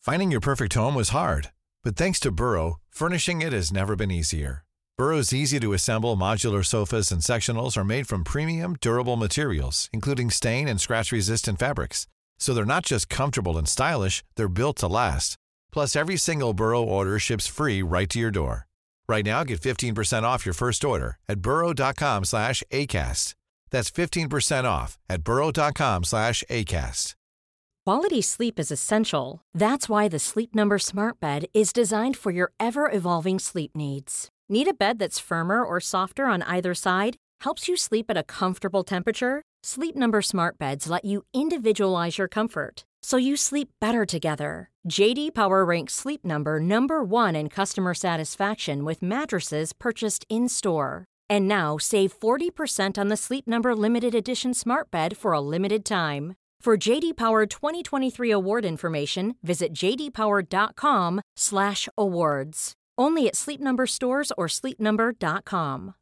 Finding your perfect home was hard, but thanks to Burrow, furnishing it has never been easier. Burrow's easy-to-assemble modular sofas and sectionals are made from premium, durable materials, including stain and scratch-resistant fabrics. So they're not just comfortable and stylish, they're built to last. Plus, every single Burrow order ships free right to your door. Right now, get 15% off your first order at burrow.com/ACAST. That's 15% off at burrow.com/ACAST. Quality sleep is essential. That's why the Sleep Number Smart Bed is designed for your ever-evolving sleep needs. Need a bed that's firmer or softer on either side? Helps you sleep at a comfortable temperature? Sleep Number Smart Beds let you individualize your comfort, so you sleep better together. J.D. Power ranks Sleep Number number 1 in customer satisfaction with mattresses purchased in-store. And now, save 40% on the Sleep Number Limited Edition Smart Bed for a limited time. For J.D. Power 2023 award information, visit jdpower.com/awards. Only at Sleep Number stores or sleepnumber.com.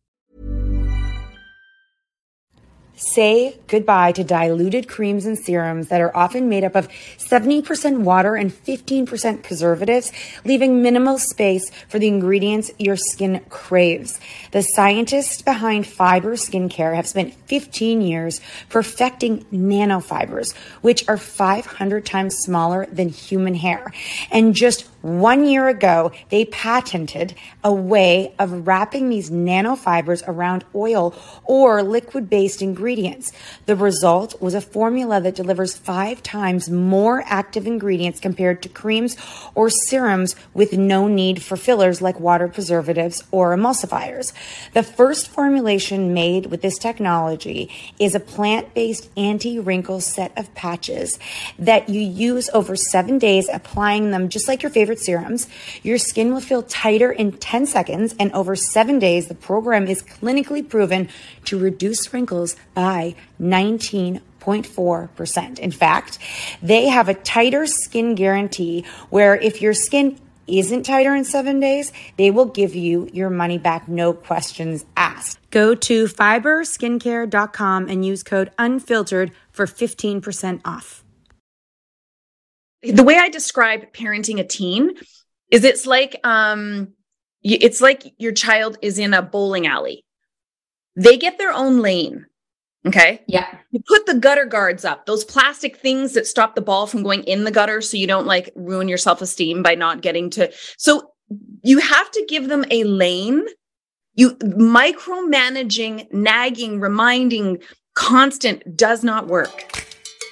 Say goodbye to diluted creams and serums that are often made up of 70% water and 15% preservatives, leaving minimal space for the ingredients your skin craves. The scientists behind Fiber Skincare have spent 15 years perfecting nanofibers, which are 500 times smaller than human hair. And just 1 year ago, they patented a way of wrapping these nanofibers around oil or liquid-based ingredients. The result was a formula that delivers 5 times more active ingredients compared to creams or serums with no need for fillers like water preservatives or emulsifiers. The first formulation made with this technology is a plant-based anti-wrinkle set of patches that you use over 7 days, applying them just like your favorite serums. Your skin will feel tighter in 10 seconds, and over 7 days, the program is clinically proven to reduce wrinkles by 19.4%. In fact, they have a tighter skin guarantee where if your skin isn't tighter in 7 days, they will give you your money back, no questions asked. Go to fiberskincare.com and use code UNFILTERED for 15% off. The way I describe parenting a teen is it's like your child is in a bowling alley. They get their own lane. Okay. Yeah. You put the gutter guards up, those plastic things that stop the ball from going in the gutter so you don't like ruin your self-esteem by not getting to. So you have to give them a lane. You micromanaging, nagging, reminding, constant does not work.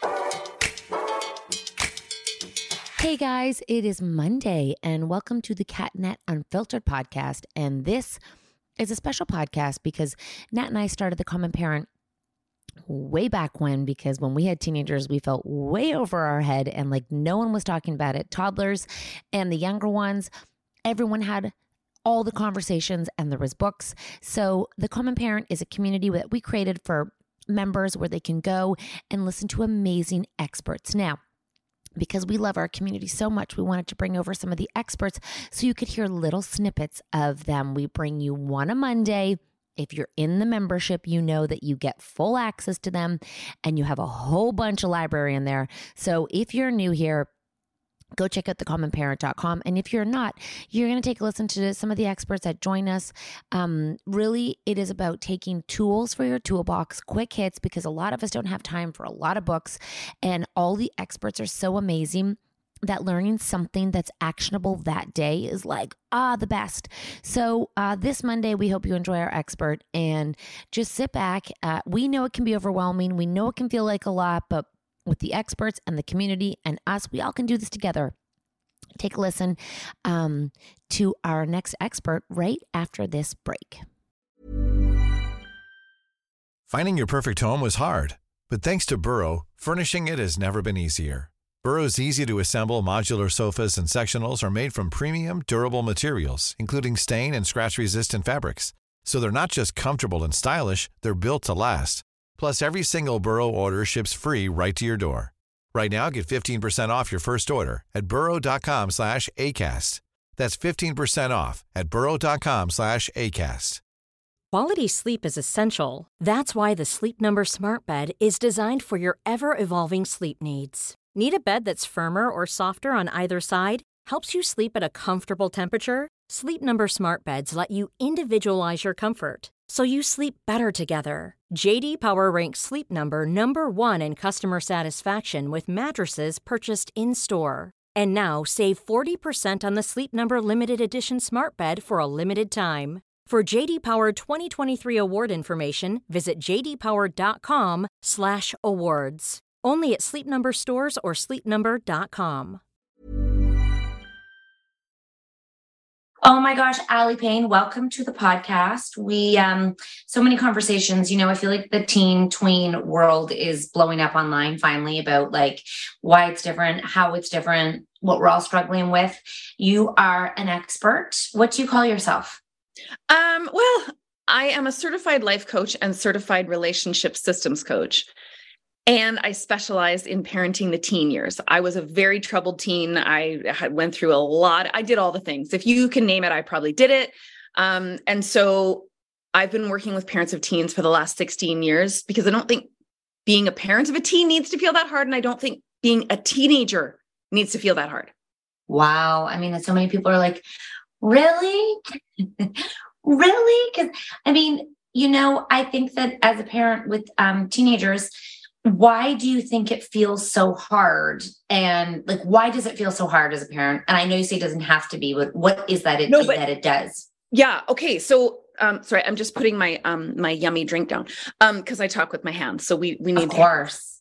Hey guys, it is Monday and welcome to the CatNat Unfiltered podcast. And this is a special podcast because Nat and I started the Common Parent way back when, because when we had teenagers, we felt way over our head and like no one was talking about it. Toddlers and the younger ones, everyone had all the conversations and there was books. So the Common Parent is a community that we created for members where they can go and listen to amazing experts. Now, because we love our community so much, we wanted to bring over some of the experts so you could hear little snippets of them. We bring you one a Monday. If you're in the membership, you know that you get full access to them and you have a whole bunch of library in there. So if you're new here, go check out thecommonparent.com. And if you're not, you're going to take a listen to some of the experts that join us. Really, it is about taking tools for your toolbox, quick hits, because a lot of us don't have time for a lot of books. And all the experts are so amazing that learning something that's actionable that day is like, the best. So this Monday, we hope you enjoy our expert and just sit back. We know it can be overwhelming. We know it can feel like a lot, but with the experts and the community and us, we all can do this together. Take a listen to our next expert right after this break. Finding your perfect home was hard, but thanks to Burrow, furnishing it has never been easier. Burrow's easy-to-assemble modular sofas and sectionals are made from premium, durable materials, including stain and scratch-resistant fabrics. So they're not just comfortable and stylish, they're built to last. Plus, every single Burrow order ships free right to your door. Right now, get 15% off your first order at burrow.com/ACAST. That's 15% off at burrow.com/ACAST. Quality sleep is essential. That's why the Sleep Number Smart Bed is designed for your ever-evolving sleep needs. Need a bed that's firmer or softer on either side? Helps you sleep at a comfortable temperature? Sleep Number Smart Beds let you individualize your comfort, so you sleep better together. J.D. Power ranks Sleep Number number 1 in customer satisfaction with mattresses purchased in-store. And now, save 40% on the Sleep Number Limited Edition Smart Bed for a limited time. For J.D. Power 2023 award information, visit jdpower.com/awards. Only at Sleep Number stores or sleepnumber.com. Oh my gosh, Allie Payne, welcome to the podcast. We, so many conversations, I feel like the tween world is blowing up online finally about like why it's different, how it's different, what we're all struggling with. You are an expert. What do you call yourself? Well, I am a certified life coach and certified relationship systems coach. And I specialize in parenting the teen years. I was a very troubled teen. I went through a lot. I did all the things. If you can name it, I probably did it. And so I've been working with parents of teens for the last 16 years because I don't think being a parent of a teen needs to feel that hard. And I don't think being a teenager needs to feel that hard. Wow. I mean, so many people are like, really? Really? Because I think that as a parent with teenagers, why do you think it feels so hard? And like, why does it feel so hard as a parent? And I know you say it doesn't have to be, but what is that that it does? Yeah. Okay. So, sorry, I'm just putting my, my yummy drink down, cause I talk with my hands. So we need, of course.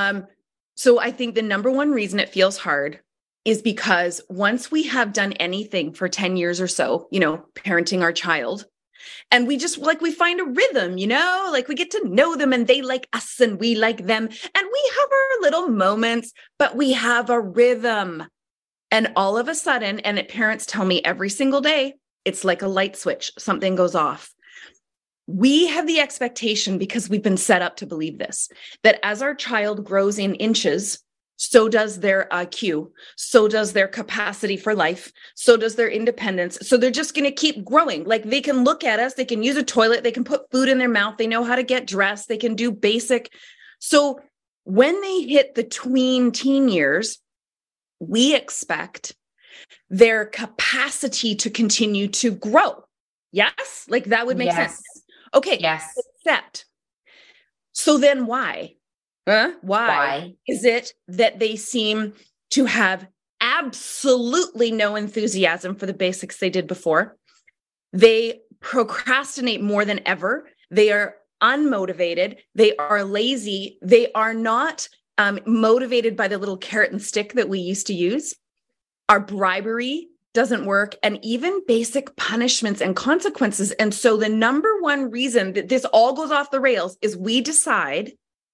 So I think the number one reason it feels hard is because once we have done anything for 10 years or so, parenting our child, and we just we find a rhythm, we get to know them and they like us and we like them and we have our little moments, but we have a rhythm. And all of a sudden, and parents tell me every single day, it's like a light switch, something goes off. We have the expectation, because we've been set up to believe this, that as our child grows in inches, so does their IQ, so does their capacity for life, so does their independence. So they're just going to keep growing. Like they can look at us, they can use a toilet, they can put food in their mouth, they know how to get dressed, they can do basic. So when they hit the teen years, we expect their capacity to continue to grow. Yes? Like that would make sense. Okay. Yes. Except, so then why? Why is it that they seem to have absolutely no enthusiasm for the basics they did before? They procrastinate more than ever. They are unmotivated. They are lazy. They are not motivated by the little carrot and stick that we used to use. Our bribery doesn't work, and even basic punishments and consequences. And so the number one reason that this all goes off the rails is we decide,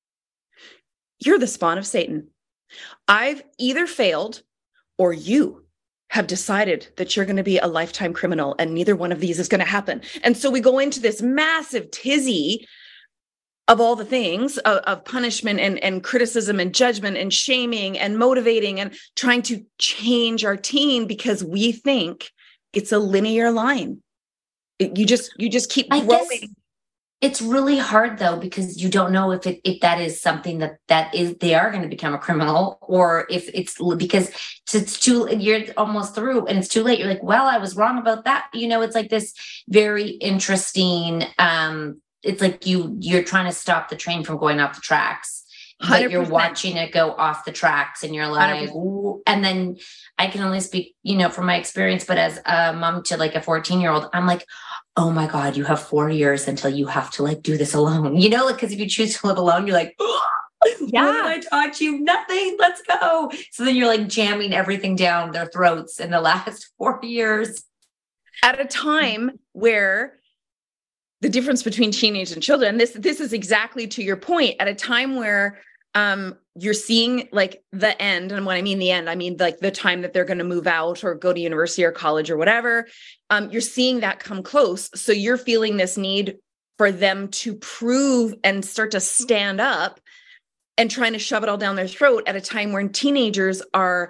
you're the spawn of Satan. I've either failed or you have decided that you're going to be a lifetime criminal, and neither one of these is going to happen. And so we go into this massive tizzy of all the things of punishment and criticism and judgment and shaming and motivating and trying to change our teen because we think it's a linear line. You just keep growing. It's really hard though, because you don't know if that is something that is, they are going to become a criminal, or if it's because it's you're almost through and it's too late. You're like, well, I was wrong about that. It's like this very interesting, it's like you're trying to stop the train from going off the tracks, but 100%. You're watching it go off the tracks and you're like, ooh. And then I can only speak, from my experience, but as a mom to like a 14-year-old, I'm like, oh my God, you have 4 years until you have to like do this alone, because if you choose to live alone, you're like, yeah, what did I taught you? Nothing. Let's go. So then you're like jamming everything down their throats in the last 4 years. At a time where the difference between teenage and children, this is exactly to your point, at a time where you're seeing like the end. And when I mean the end, I mean like the time that they're going to move out or go to university or college or whatever. You're seeing that come close. So you're feeling this need for them to prove and start to stand up and trying to shove it all down their throat at a time when teenagers are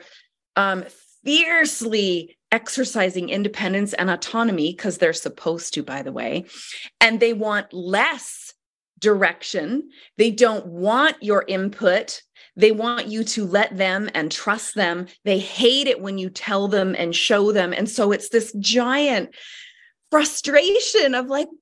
fiercely exercising independence and autonomy, because they're supposed to, by the way, and they want less direction. They don't want your input. They want you to let them and trust them. They hate it when you tell them and show them. And so it's this giant frustration of like,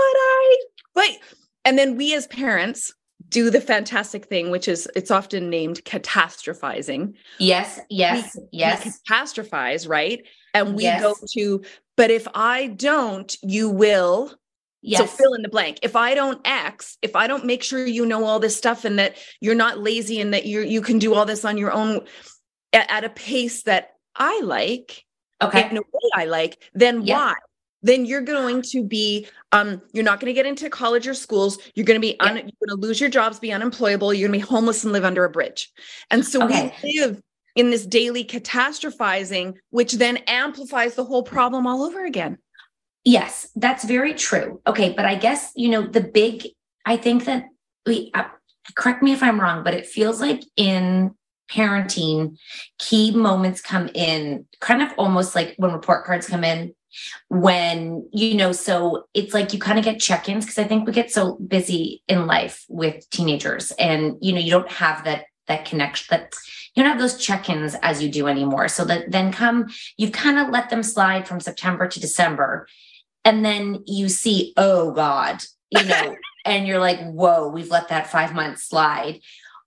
and then we as parents do the fantastic thing, which is it's often named catastrophizing. Yes. We catastrophize, right? And we go to, but if I don't, you will. Yes. So fill in the blank. If I don't X, if I don't make sure you know all this stuff and that you're not lazy and that you can do all this on your own at a pace that I like, in a way I like, then why? Then you're going to be, you're not going to get into college or schools. You're going to be, you're going to lose your jobs, be unemployable. You're going to be homeless and live under a bridge. And so we live in this daily catastrophizing, which then amplifies the whole problem all over again. Yes, that's very true. Okay. But I guess, I think that correct me if I'm wrong, but it feels like in parenting, key moments come in kind of almost like when report cards come in, when, so it's like you kind of get check-ins, because I think we get so busy in life with teenagers and, you don't have that connection, that you don't have those check-ins as you do anymore. So that then you've kind of let them slide from September to December. And then you see, oh God, and you're like, whoa, we've let that 5 months slide.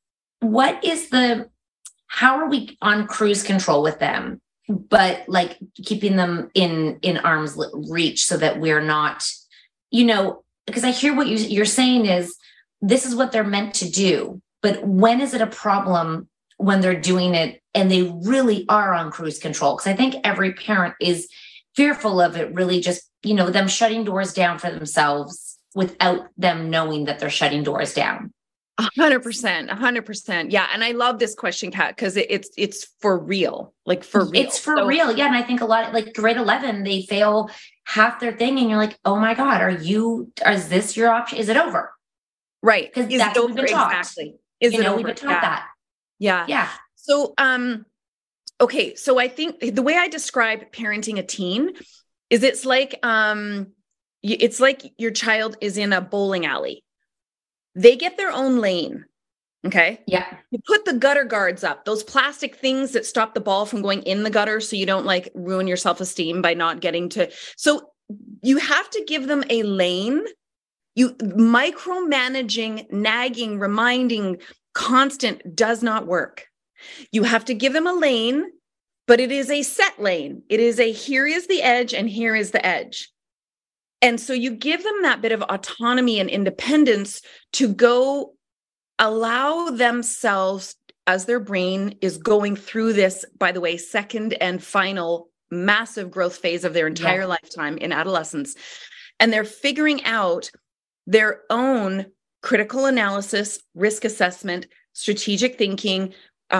How are we on cruise control with them, but like keeping them in arm's reach so that we're not, because I hear what you're saying is this is what they're meant to do. But when is it a problem when they're doing it and they really are on cruise control? Because I think every parent is fearful of it really just, them shutting doors down for themselves without them knowing that they're shutting doors down. 100%. Yeah. And I love this question, Kat, because it's for real, like for real. It's for real. Yeah. And I think a lot, like grade 11, they fail half their thing. And you're like, oh my God, is this your option? Is it over? Right. Because that's what we've been taught. Exactly. We've been taught that. Yeah. Yeah. So, okay. So I think the way I describe parenting a teen is it's like your child is in a bowling alley. They get their own lane. Okay. Yeah. You put the gutter guards up, those plastic things that stop the ball from going in the gutter. So you don't like ruin your self-esteem by not getting to. So you have to give them a lane. You micromanaging, nagging, reminding, constant does not work. You have to give them a lane, but it is a set lane. It is here is the edge and here is the edge. And so you give them that bit of autonomy and independence to go allow themselves, as their brain is going through this, by the way, second and final massive growth phase of their entire lifetime in adolescence. And they're figuring out their own critical analysis, risk assessment, strategic thinking,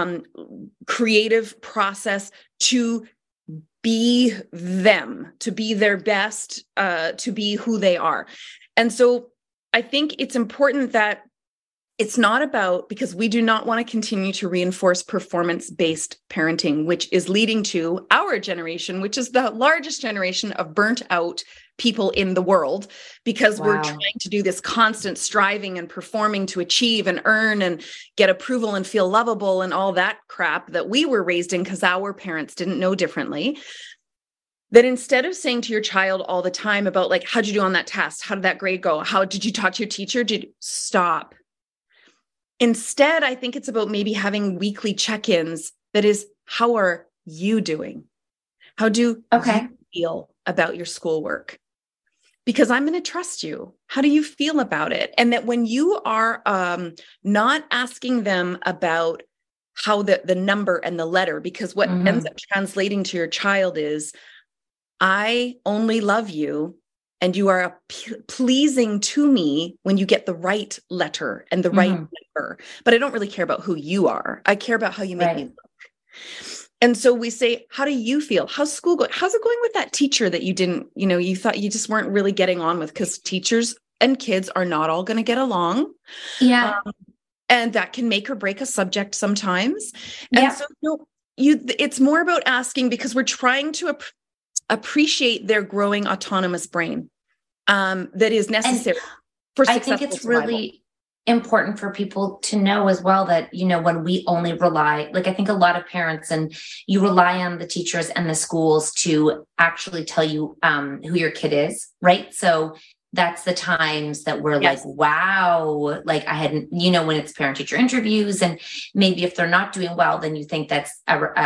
creative process to be them, to be their best, to be who they are. And so I think it's important that it's not about, because we do not want to continue to reinforce performance-based parenting, which is leading to our generation, which is the largest generation of burnt out people in the world, because we're trying to do this constant striving and performing to achieve and earn and get approval and feel lovable and all that crap that we were raised in because our parents didn't know differently. That instead of saying to your child all the time about like, how'd you do on that test? How did that grade go? How did you talk to your teacher? Stop. Instead, I think it's about maybe having weekly check-ins. That is, how are you doing? How do you feel about your schoolwork? Because I'm going to trust you. How do you feel about it? And that when you are not asking them about how the number and the letter, because what ends up translating to your child is, I only love you and you are pleasing to me when you get the right letter and the right number. But I don't really care about who you are. I care about how you make me look. And so we say, how do you feel? How's school going? How's it going with that teacher that you didn't, you thought you just weren't really getting on with? Because teachers and kids are not all going to get along. Yeah. And that can make or break a subject sometimes. And so it's more about asking, because we're trying to appreciate their growing autonomous brain that is necessary for successful survival. important for people to know as well that, you know, when we only rely, like I think a lot of parents, and you rely on the teachers and the schools to actually tell you who your kid is, right? So that's the times that we're like, wow, like I hadn't, you know, when it's parent teacher interviews, and maybe if they're not doing well, then you think that's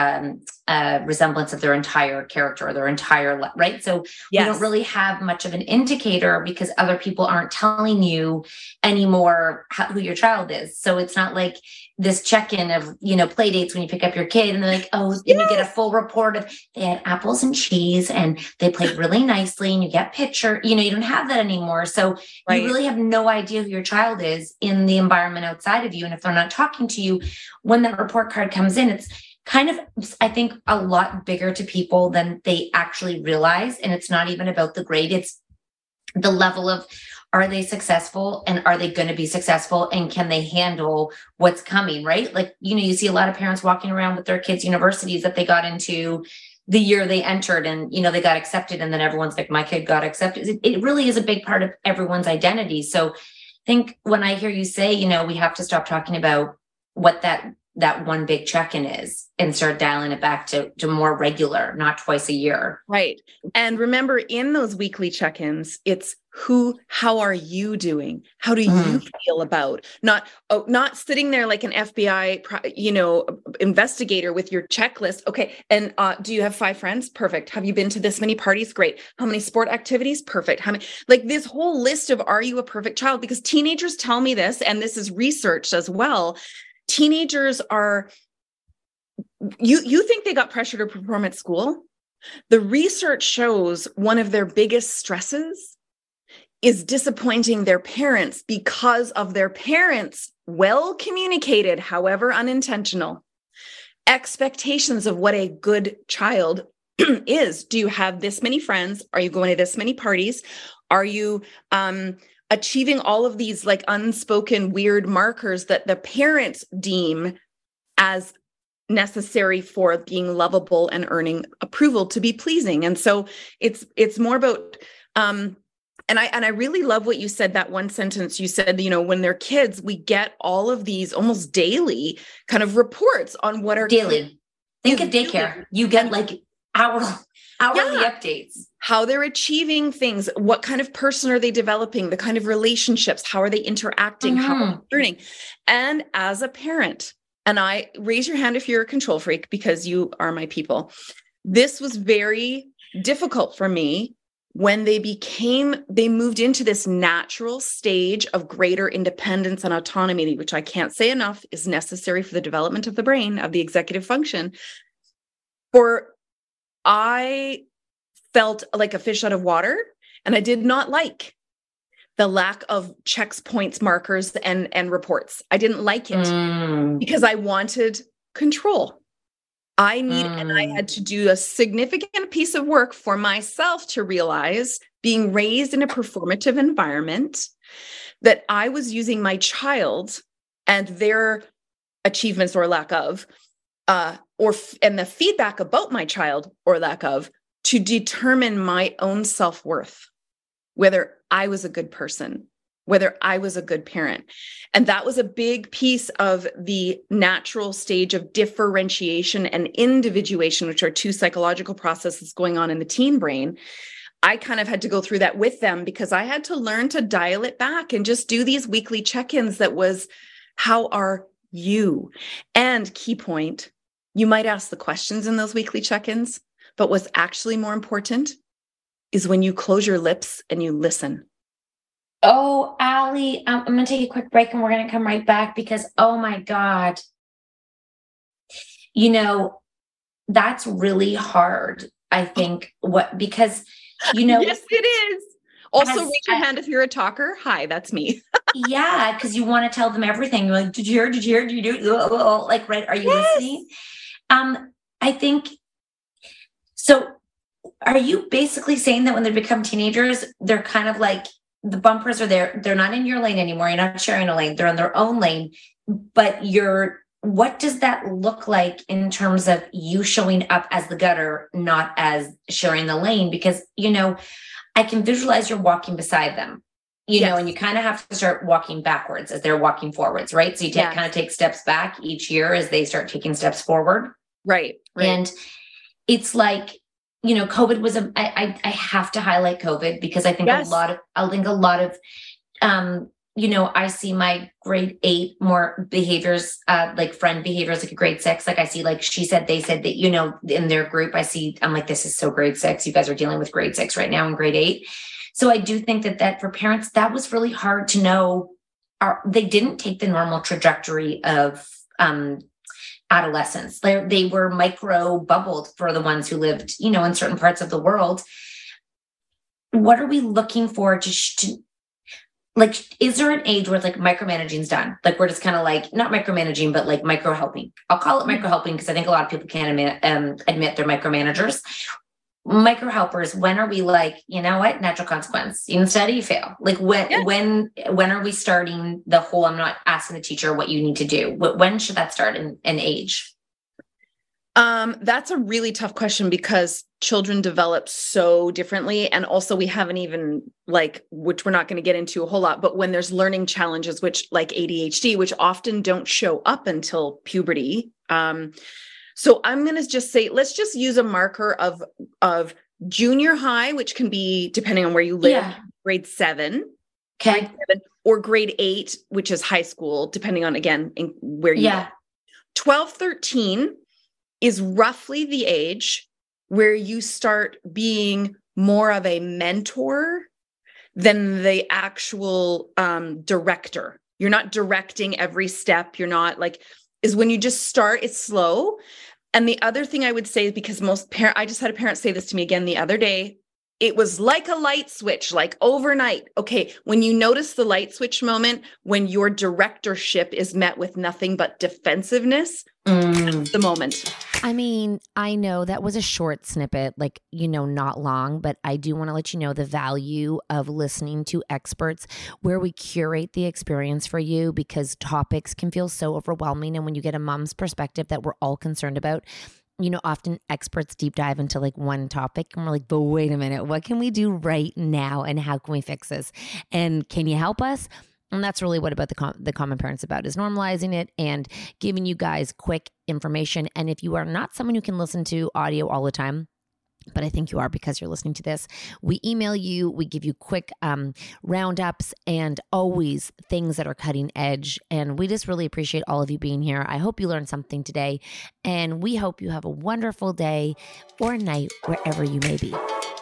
a resemblance of their entire character or their entire life, right? So we don't really have much of an indicator because other people aren't telling you anymore who your child is. So it's not like this check-in of, you know, play dates when you pick up your kid and they're like, oh, then you get a full report of they had apples and cheese and they played really nicely and you get picture, you know, you don't have that anymore. So you really have no idea who your child is in the environment outside of you. And if they're not talking to you, when that report card comes in, it's kind of, I think, a lot bigger to people than they actually realize. And it's not even about the grade. It's the level of, are they successful and are they going to be successful and can they handle what's coming, right? Like, you know, you see a lot of parents walking around with their kids' universities that they got into the year they entered and, you know, they got accepted. And then everyone's like, my kid got accepted. It really is a big part of everyone's identity. So I think when I hear you say, you know, we have to stop talking about what that one big check-in is and start dialing it back to more regular, not twice a year. Right. And remember, in those weekly check-ins, it's how are you doing? How do you feel about not sitting there like an FBI, you know, investigator with your checklist. Okay. And do you have 5 friends? Perfect. Have you been to this many parties? Great. How many sport activities? Perfect. How many, like this whole list of, are you a perfect child? Because teenagers tell me this, and this is researched as well. Teenagers are, you think they got pressure to perform at school? The research shows one of their biggest stresses is disappointing their parents because of their parents' well-communicated, however unintentional, expectations of what a good child is. Do you have this many friends? Are you going to this many parties? Are you achieving all of these like unspoken weird markers that the parents deem as necessary for being lovable and earning approval to be pleasing? And so it's more about, and I really love what you said, that one sentence you said, you know, when they're kids, we get all of these almost daily kind of reports on what are daily. Think of daycare. You get like hourly updates. How they're achieving things, what kind of person are they developing, the kind of relationships, how are they interacting, how are they learning? And as a parent, and I raise your hand if you're a control freak because you are my people. This was very difficult for me when they moved into this natural stage of greater independence and autonomy, which I can't say enough is necessary for the development of the brain, of the executive function. I felt like a fish out of water, and I did not like the lack of checks, points, markers, and reports. I didn't like it because I wanted control. And I had to do a significant piece of work for myself to realize, being raised in a performative environment, that I was using my child and their achievements or lack of, and the feedback about my child or lack of, to determine my own self-worth, whether I was a good person, whether I was a good parent. And that was a big piece of the natural stage of differentiation and individuation, which are 2 psychological processes going on in the teen brain. I kind of had to go through that with them because I had to learn to dial it back and just do these weekly check-ins that was, how are you? And key point, you might ask the questions in those weekly check-ins, but what's actually more important is when you close your lips and you listen. Oh, Allie, I'm going to take a quick break and we're going to come right back because, oh my God, you know, that's really hard, I think, because, you know. Yes, it is. Also, raise your hand if you're a talker. Hi, that's me. Yeah, because you want to tell them everything. You're like, did you hear? Did you hear? Did you do? Like, right? Are you listening? I think, so are you basically saying that when they become teenagers, they're kind of like, the bumpers are there. They're not in your lane anymore. You're not sharing a lane. They're in their own lane. But what does that look like in terms of you showing up as the gutter, not as sharing the lane? Because, you know, I can visualize you're walking beside them you know, and you kind of have to start walking backwards as they're walking forwards, right? So you kind of take steps back each year as they start taking steps forward. Right. And it's like, you know, COVID was I have to highlight COVID because I think a lot of, you know, I see my grade 8 more behaviors, like friend behaviors, like a grade 6. Like I see, like she said, they said that, you know, in their group, I'm like, this is so grade 6. You guys are dealing with grade 6 right now in grade 8. So I do think that for parents, that was really hard to know. They didn't take the normal trajectory of, adolescence. They were micro bubbled for the ones who lived, you know, in certain parts of the world. What are we looking for to like, is there an age where like micromanaging is done? Like we're just kind of like, not micromanaging, but like micro helping. I'll call it micro helping because I think a lot of people can't admit they're micromanagers. Micro helpers, when are we like, you know what, natural consequence, you study, you fail. Like when are we starting the whole, I'm not asking the teacher what you need to do. When should that start in age? That's a really tough question because children develop so differently. And also we haven't even like, which we're not going to get into a whole lot, but when there's learning challenges, which like ADHD, which often don't show up until puberty. So I'm going to just say, let's just use a marker of junior high, which can be, depending on where you live, grade 7, okay, or grade 8, which is high school, depending on, again, where you live. 12, 13 is roughly the age where you start being more of a mentor than the actual director. You're not directing every step. You're not like, is when you just start, it's slow. And the other thing I would say is because I just had a parent say this to me again the other day, it was like a light switch, like overnight. Okay. When you notice the light switch moment, when your directorship is met with nothing but defensiveness, that's the moment. I mean, I know that was a short snippet, like, you know, not long, but I do want to let you know the value of listening to experts where we curate the experience for you because topics can feel so overwhelming. And when you get a mom's perspective that we're all concerned about, you know, often experts deep dive into like one topic and we're like, but wait a minute, what can we do right now? And how can we fix this? And can you help us? And that's really what about the Common Parents about is normalizing it and giving you guys quick information. And if you are not someone who can listen to audio all the time, but I think you are because you're listening to this, we email you, we give you quick roundups and always things that are cutting edge. And we just really appreciate all of you being here. I hope you learned something today. And we hope you have a wonderful day or night wherever you may be.